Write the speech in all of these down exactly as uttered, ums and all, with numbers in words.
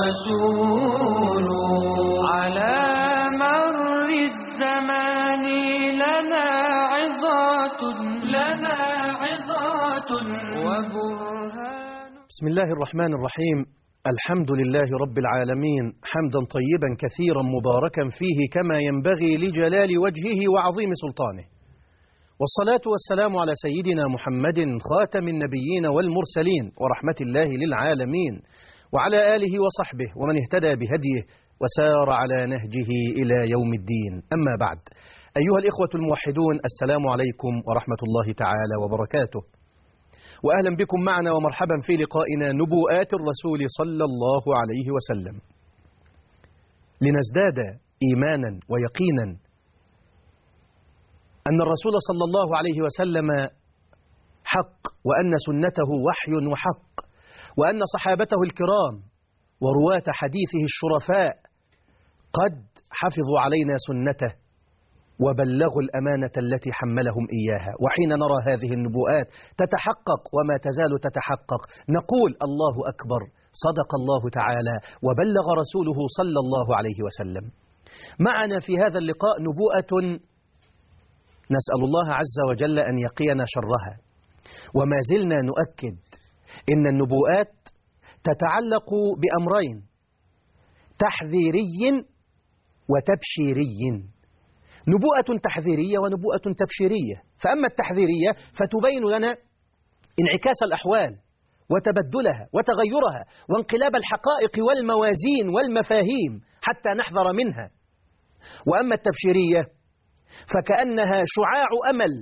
رسول على مر الزمان لنا عظات لنا عظات وبرهان. بسم الله الرحمن الرحيم. الحمد لله رب العالمين، حمدا طيبا كثيرا مباركا فيه كما ينبغي لجلال وجهه وعظيم سلطانه، والصلاة والسلام على سيدنا محمد خاتم النبيين والمرسلين ورحمة الله للعالمين، وعلى آله وصحبه ومن اهتدى بهديه وسار على نهجه إلى يوم الدين. أما بعد، أيها الإخوة الموحدون، السلام عليكم ورحمة الله تعالى وبركاته، وأهلا بكم معنا ومرحبا في لقائنا نبوءات الرسول صلى الله عليه وسلم، لنزداد إيمانا ويقينا أن الرسول صلى الله عليه وسلم حق، وأن سنته وحي وحق، وأن صحابته الكرام ورواة حديثه الشرفاء قد حفظوا علينا سنته وبلغوا الأمانة التي حملهم إياها. وحين نرى هذه النبوءات تتحقق وما تزال تتحقق نقول الله أكبر، صدق الله تعالى وبلغ رسوله صلى الله عليه وسلم. معنا في هذا اللقاء نبوءة نسأل الله عز وجل أن يقينا شرها، وما زلنا نؤكد إن النبوءات تتعلق بأمرين: تحذيري وتبشيري. نبوءة تحذيرية ونبوءة تبشيرية. فأما التحذيرية فتبين لنا انعكاس الأحوال وتبدلها وتغيرها وانقلاب الحقائق والموازين والمفاهيم حتى نحذر منها. وأما التبشيرية فكأنها شعاع أمل،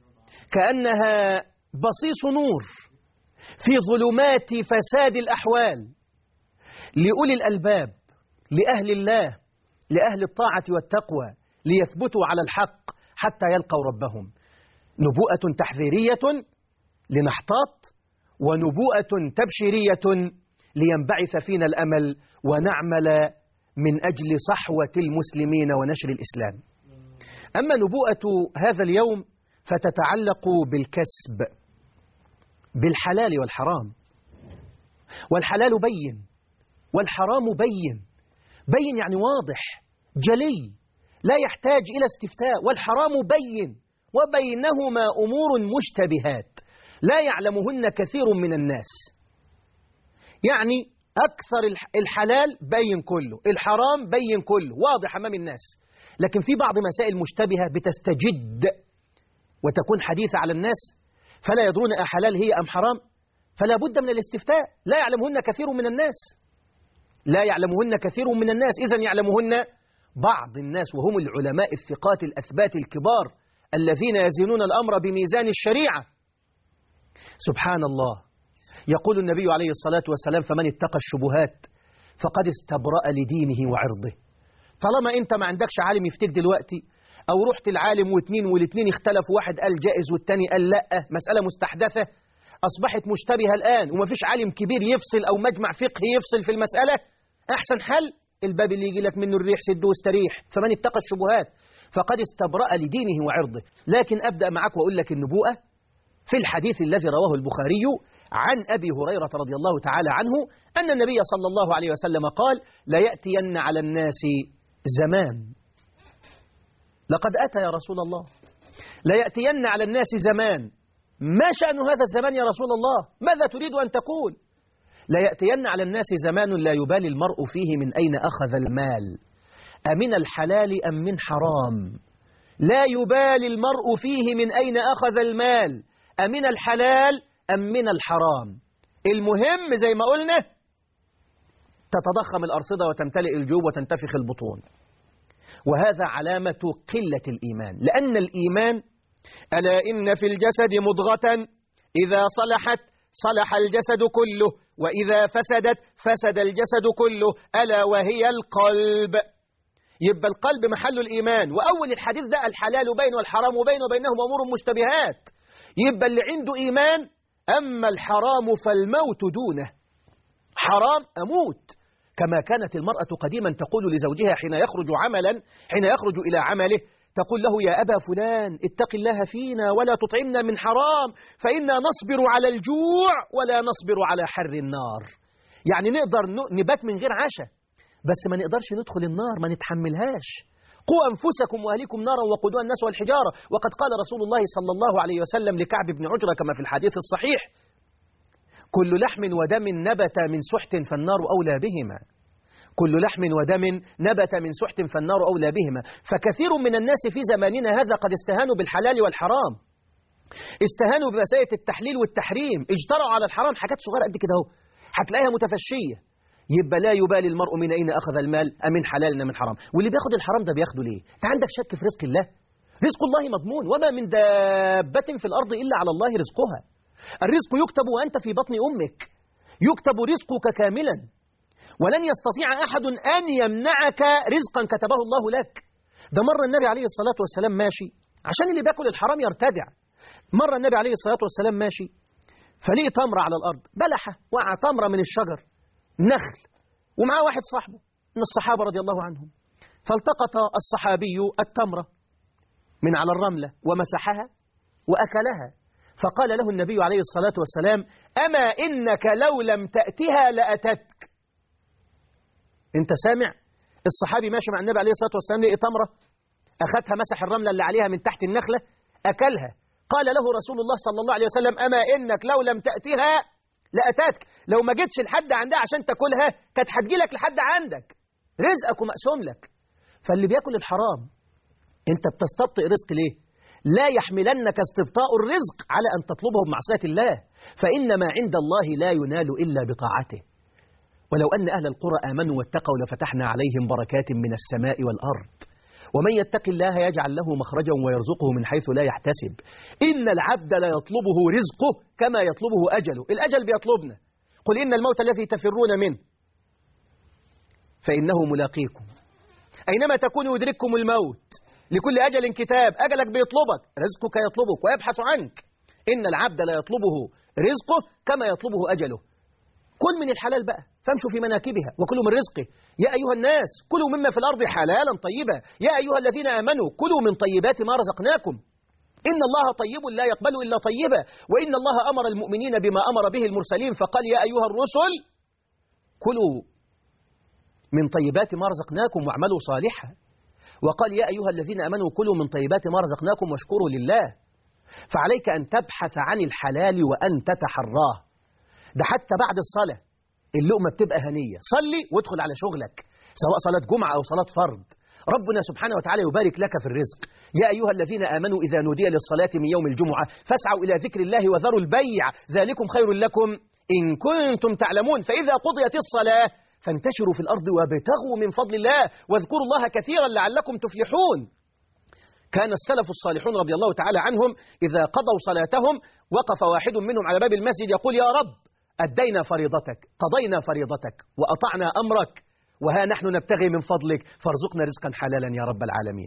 كأنها بصيص نور في ظلمات فساد الأحوال لأولي الألباب، لأهل الله، لأهل الطاعة والتقوى، ليثبتوا على الحق حتى يلقوا ربهم. نبوءة تحذيرية لنحتاط، ونبوءة تبشيرية لينبعث فينا الأمل ونعمل من أجل صحوة المسلمين ونشر الإسلام. أما نبوءة هذا اليوم فتتعلق بالكسب، بالحلال والحرام. والحلال بين والحرام بين. بين يعني واضح جلي لا يحتاج إلى استفتاء. والحرام بين وبينهما أمور مشتبهات لا يعلمهن كثير من الناس. يعني أكثر الحلال بين كله، الحرام بين كله، واضح أمام الناس. لكن في بعض مسائل مشتبهة بتستجد وتكون حديثة على الناس، فلا يدرون أحلال هي أم حرام، فلا بد من الاستفتاء. لا يعلمهن كثير من الناس، لا يعلمهن كثير من الناس، إذن يعلمهن بعض الناس، وهم العلماء الثقات الأثبات الكبار الذين يزنون الأمر بميزان الشريعة. سبحان الله، يقول النبي عليه الصلاة والسلام: فمن اتقى الشبهات فقد استبرأ لدينه وعرضه. طالما أنت ما عندكش عالم يفتك دلوقتي، أو رحت العالم واثنين والاثنين اختلفوا، واحد قال جائز والتاني قال لأ، مسألة مستحدثة أصبحت مشتبهة الآن ومفيش عالم كبير يفصل أو مجمع فقهي يفصل في المسألة، أحسن حل الباب اللي يجي لك منه الريح سده واستريح. فمن اتقى الشبهات فقد استبرأ لدينه وعرضه. لكن أبدأ معك وأقول لك النبوءة في الحديث الذي رواه البخاري عن أبي هريرة رضي الله تعالى عنه أن النبي صلى الله عليه وسلم قال: لا يأتين على الناس زمان. لقد أتى يا رسول الله. لا يأتين على الناس زمان. ما شأن هذا الزمان يا رسول الله؟ ماذا تريد أن تقول؟ لا يأتين على الناس زمان لا يبالي المرء فيه من أين أخذ المال، أمن الحلال أم من حرام. لا يبالي المرء فيه من أين أخذ المال، أمن الحلال أم من الحرام. المهم زي ما قلنا تتضخم الأرصدة وتمتلئ الجوب وتنتفخ البطون، وهذا علامة قلة الإيمان. لأن الإيمان: ألا إن في الجسد مضغة إذا صلحت صلح الجسد كله، وإذا فسدت فسد الجسد كله، ألا وهي القلب. يبقى القلب محل الإيمان. وأول الحديث ده: الحلال بين والحرام بين وبينهم أمور مشتبهات. يبقى اللي عنده إيمان: أما الحرام فالموت دونه. حرام أموت. كما كانت المرأة قديما تقول لزوجها حين يخرج عملا حين يخرج إلى عمله، تقول له: يا أبا فلان اتق الله فينا ولا تطعمنا من حرام، فإنا نصبر على الجوع ولا نصبر على حر النار. يعني نقدر نبات من غير عشاء، بس ما نقدرش ندخل النار، ما نتحملهاش. قوا أنفسكم وأهليكم نارا وقودها الناس والحجارة. وقد قال رسول الله صلى الله عليه وسلم لكعب بن عجرة كما في الحديث الصحيح: كل لحم ودم نبت من سحت فالنار أولى بهما. كل لحم ودم نبت من سحت فالنار أولى بهما. فكثير من الناس في زماننا هذا قد استهانوا بالحلال والحرام، استهانوا بمسائل التحليل والتحريم، اجترعوا على الحرام حاجات صغيرة قد كده اهو، هتلاقيها متفشية. يبقى لا يبالي المرء من أين أخذ المال، أمن حلال من حرام. واللي بياخد الحرام ده بياخده ليه؟ أنت عندك شك في رزق الله؟ رزق الله مضمون، وما من دابة في الأرض إلا على الله رزقها. الرزق يكتب وأنت في بطن أمك، يكتب رزقك كاملا، ولن يستطيع أحد أن يمنعك رزقا كتبه الله لك. ده مرة النبي عليه الصلاة والسلام ماشي، عشان اللي بياكل الحرام يرتدع. مرة النبي عليه الصلاة والسلام ماشي فلقي تمرة على الأرض، بلحة وقع تمرة من الشجر نخل، ومعاه واحد صاحبه من الصحابة رضي الله عنهم، فالتقط الصحابي التمرة من على الرملة ومسحها وأكلها، فقال له النبي عليه الصلاة والسلام: أما إنك لو لم تأتها لأتتك. أنت سامع؟ الصحابي ماشي مع النبي عليه الصلاة والسلام لقي تمرة، أخذها مسح الرملة اللي عليها من تحت النخلة أكلها. قال له رسول الله صلى الله عليه وسلم: أما إنك لو لم تأتها لأتاتك. لو ما جيتش لحد عندها عشان تاكلها كانت هتجي لك لحد عندك، رزقك ومقسوم لك. فاللي بياكل الحرام أنت بتستبطئ رزق ليه؟ لا يحملنك استبطاء الرزق على أن تطلبه بمعصية الله، فإن ما عند الله لا ينال إلا بطاعته. ولو أن أهل القرى آمنوا واتقوا لفتحنا عليهم بركات من السماء والأرض. ومن يتق الله يجعل له مخرجا ويرزقه من حيث لا يحتسب. إن العبد لا يطلبه رزقه كما يطلبه أجله. الأجل بيطلبنا. قل إن الموت الذي تفرون منه فإنه ملاقيكم، أينما تكونوا يدرككم الموت، لكل أجل كتاب. أجلك بيطلبك، رزقك يطلبك ويبحث عنك. إن العبد لا يطلبه رزقه كما يطلبه أجله. كل من الحلال بقى فامشوا في مناكبها وكلوا من رزقه. يا أيها الناس كلوا مما في الأرض حلالا طيبا. يا أيها الذين آمنوا كلوا من طيبات ما رزقناكم. إن الله طيب لا يقبل إلا طيبا. وإن الله أمر المؤمنين بما أمر به المرسلين فقال: يا أيها الرسل كلوا من طيبات ما رزقناكم واعملوا صالحا. وقال: يا أيها الذين آمنوا كلوا من طيبات ما رزقناكم واشكروا لله. فعليك أن تبحث عن الحلال وأن تتحراه. ده حتى بعد الصلاة اللقمة بتبقى هنية، صلي وادخل على شغلك سواء صلاة جمعة أو صلاة فرض. ربنا سبحانه وتعالى يبارك لك في الرزق. يا أيها الذين آمنوا إذا نودي للصلاة من يوم الجمعة فاسعوا إلى ذكر الله وذروا البيع ذلكم خير لكم إن كنتم تعلمون. فإذا قضيت الصلاة فانتشروا في الأرض وابتغوا من فضل الله واذكروا الله كثيرا لعلكم تفلحون. كان السلف الصالحون رضي الله تعالى عنهم إذا قضوا صلاتهم وقف واحد منهم على باب المسجد يقول: يا رب أدينا فريضتك، قضينا فريضتك وأطعنا أمرك، وها نحن نبتغي من فضلك فارزقنا رزقا حلالا يا رب العالمين.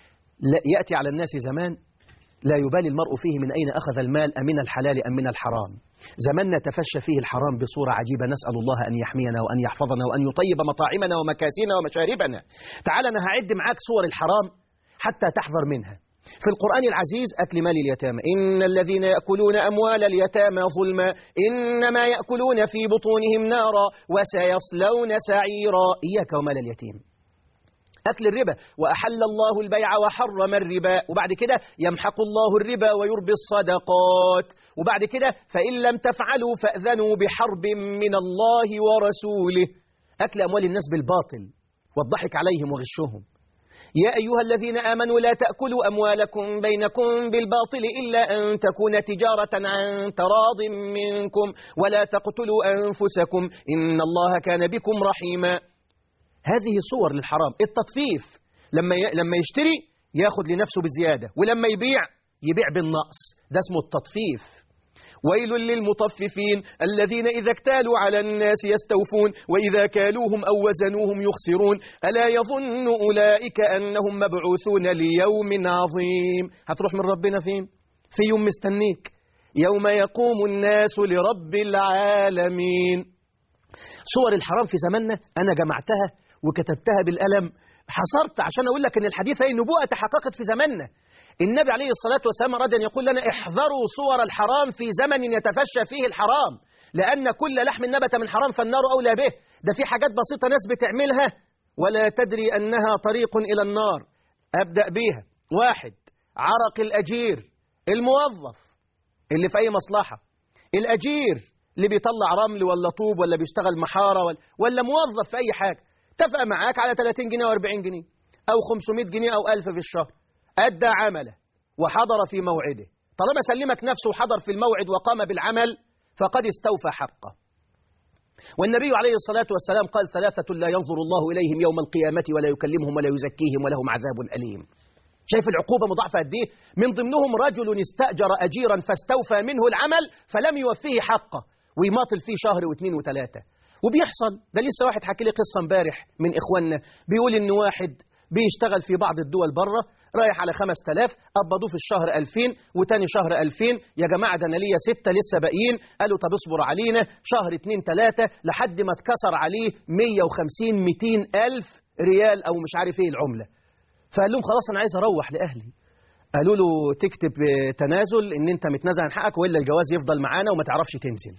يأتي على الناس زمان لا يبالي المرء فيه من أين أخذ المال، أمن الحلال أم من الحرام. زماننا تفشى فيه الحرام بصورة عجيبة، نسأل الله أن يحمينا وأن يحفظنا وأن يطيب مطاعمنا ومكاسينا ومشاربنا. تعال أنا هعد معاك صور الحرام حتى تحذر منها. في القرآن العزيز: أكل مال اليتامى، إن الذين يأكلون أموال اليتامى ظلما إنما يأكلون في بطونهم نارا وسيصلون سعيرا. إياك ومال اليتيم. أكل الربا: وأحل الله البيع وحرم الربا. وبعد كده: يمحق الله الربا ويربي الصدقات. وبعد كده: فإن لم تفعلوا فأذنوا بحرب من الله ورسوله. أكل أموال الناس بالباطل والضحك عليهم وغشهم. يا أيها الذين آمنوا لا تأكلوا أموالكم بينكم بالباطل إلا أن تكون تجارة عن تراض منكم ولا تقتلوا أنفسكم إن الله كان بكم رحيما. هذه صور للحرام. التطفيف: لما لما يشتري ياخد لنفسه بزيادة، ولما يبيع يبيع بالنقص، ده اسمه التطفيف. ويل للمطففين الذين إذا اكتالوا على الناس يستوفون وإذا كالوهم أو وزنوهم يخسرون ألا يظن أولئك أنهم مبعوثون ليوم عظيم. هتروح من ربنا فين؟ في يوم مستنيك، يوم يقوم الناس لرب العالمين. صور الحرام في زماننا أنا جمعتها وكتبتها بالقلم، حصرت عشان أقول لك أن الحديث هي النبوءة تحققت في زماننا. النبي عليه الصلاة والسلام أراد أن يقول لنا: احذروا صور الحرام في زمن يتفشى فيه الحرام. لأن كل لحم نبت من حرام فالنار أولى به. ده في حاجات بسيطة ناس بتعملها ولا تدري أنها طريق إلى النار. أبدأ بيها. واحد، عرق الأجير الموظف اللي في أي مصلحة، الأجير اللي بيطلع رمل ولا طوب ولا بيشتغل محارة ولا, ولا موظف في أي حاجة، اتفق معاك على ثلاثين جنيه وأربعين جنيه أو خمسمائة جنيه أو ألف في الشهر، أدى عمله وحضر في موعده، طالما سلمك نفسه وحضر في الموعد وقام بالعمل فقد استوفى حقه. والنبي عليه الصلاة والسلام قال ثلاثة لا ينظر الله إليهم يوم القيامة ولا يكلمهم ولا يزكيهم ولهم عذاب أليم. شايف العقوبة مضاعفة قد ايه؟ من ضمنهم رجل استأجر أجيرا فاستوفى منه العمل فلم يوفيه حقه ويماطل فيه شهر واثنين وثلاثة. وبيحصل ده. لسه واحد حكي لي قصة امبارح من إخواننا بيقول إن واحد بيشتغل في بعض الدول بره رايح على خمسة آلاف، قبضوه في الشهر ألفين وتاني شهر ألفين. يا جماعة ده أنا ليا ستة لسه باقيين. قالوا طب اصبر علينا شهر اتنين تلاتة لحد ما اتكسر عليه مية وخمسين مئتين ألف ريال أو مش عارف إيه العملة. فقال لهم خلاص أنا عايز أروح لأهلي. قالوا له تكتب تنازل إن أنت متنازل عن حقك وإلا الجواز يفضل معانا وما تعرفش تنزل.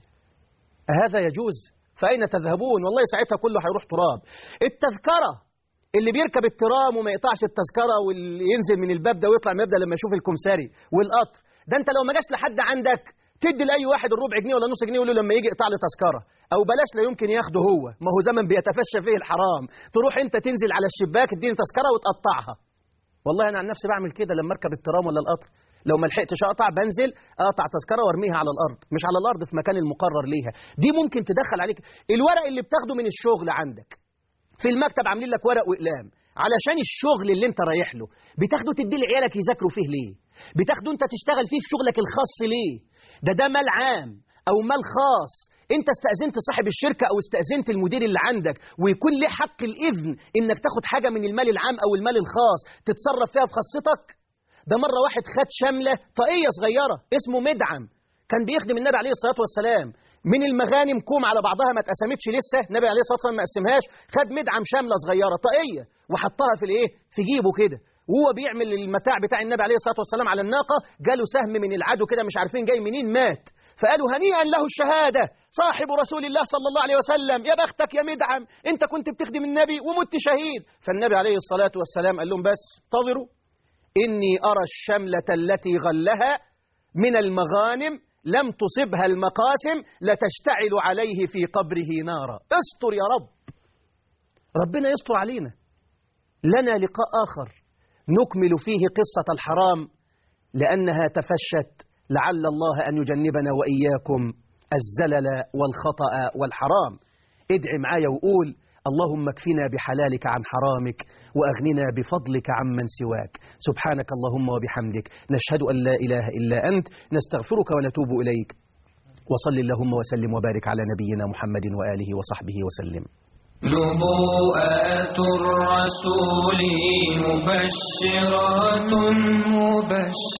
هذا يجوز؟ فأين تذهبون؟ والله ساعتها كله هيروح تراب. التذكرة اللي بيركب الترام وما يقطعش التذكرة واللي ينزل من الباب ده ويطلع من الباب ده لما يشوف الكمساري والقطر ده، أنت لو ما جاش لحد عندك تدي لأي واحد الربع جنيه ولا نص جنيه ويقول له لما يجي يقطع له تذكرة، أو بلاش لا يمكن ياخده هو، ما هو زمن بيتفشى فيه الحرام. تروح أنت تنزل على الشباك اديني تذكرة وتقطعها. والله أنا عن نفسي بعمل كده لما أركب الترام ولا القطر، لو ما لحقتش أقطع بنزل أقطع تذكرة وارميها على الأرض، مش على الأرض في مكان المقرر ليها. دي ممكن تدخل عليك الورق اللي بتاخده من الشغل عندك في المكتب، عاملين لك ورق وإقلام علشان الشغل اللي انت رايح له، بتاخده تديه لعيالك يذاكروا فيه ليه؟ بتاخده انت تشتغل فيه في شغلك الخاص ليه؟ ده ده مال عام او مال خاص، انت استأذنت صاحب الشركة او استأذنت المدير اللي عندك ويكون له حق الإذن انك تاخد حاجة من المال العام او المال الخاص تتصرف فيها في خاصتك. ده مرة واحد خد شملة طاقية صغيرة اسمه مدعم كان بيخدم النبي عليه الصلاة والسلام من المغانم كوم على بعضها ما اتقسمتش لسه، النبي عليه الصلاة والسلام ما قسمهاش، خد مدعم شملة صغيرة طاقية وحطها في الايه؟ في جيبه كده، وهو بيعمل المتاع بتاع النبي عليه الصلاة والسلام على الناقة جاله سهم من العدو كده مش عارفين جاي منين، مات. فقالوا هنيئا له الشهادة صاحب رسول الله صلى الله عليه وسلم، يا بختك يا مدعم انت كنت بتخدم النبي ومت شهيد. فالنبي عليه الصلاة والسلام قال لهم بس انتظروا إني أرى الشملة التي غلها من المغانم لم تصبها المقاسم لتشتعل عليه في قبره نارا. استر يا رب، ربنا يستر علينا. لنا لقاء آخر نكمل فيه قصة الحرام لأنها تفشت، لعل الله أن يجنبنا وإياكم الزلل والخطأ والحرام. ادعي معايا وقول اللهم اكفنا بحلالك عن حرامك وأغننا بفضلك عمن سواك. سبحانك اللهم وبحمدك نشهد أن لا إله إلا أنت نستغفرك ونتوب إليك. وصل اللهم وسلم وبارك على نبينا محمد وآله وصحبه وسلم. نبوءات الرسول مبشرات مبشرات